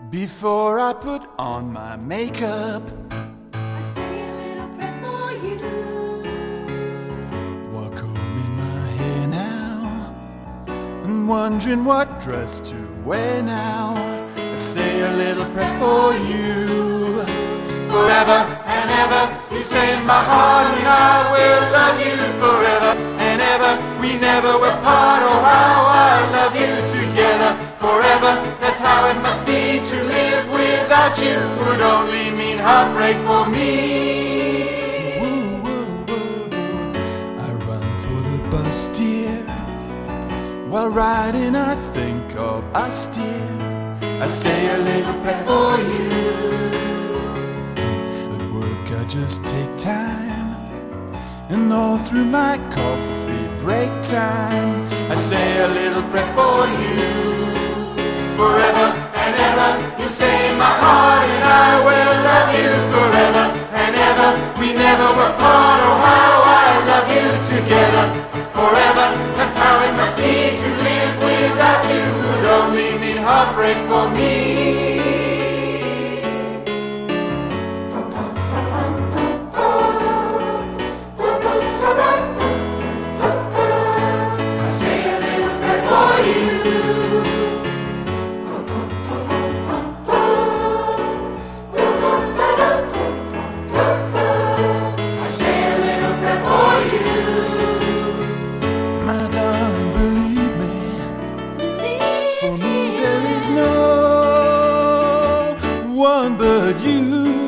Before I put on my makeup, I say a little prayer for you. while combing my hair now and wondering what dress to wear now. I say a little prayer for you. Forever and ever, you say in my heart, and I will love you forever and ever. We never were part. Oh, how I love you together forever. That's how it must be to live without you. Would only mean heartbreak for me. Woo, woo, woo. I run for the bus, dear. While riding, I think of us, dear. I say a little prayer for you. At work, I just take time, and all through my coffee break time, I say a little prayer for you. Forever and ever, you stay in my heart, and I will love you forever and ever. We never were part. Oh, how I love you together forever. That's how it must be to live without you. Would only mean heartbreak for me. For me there is no one but you.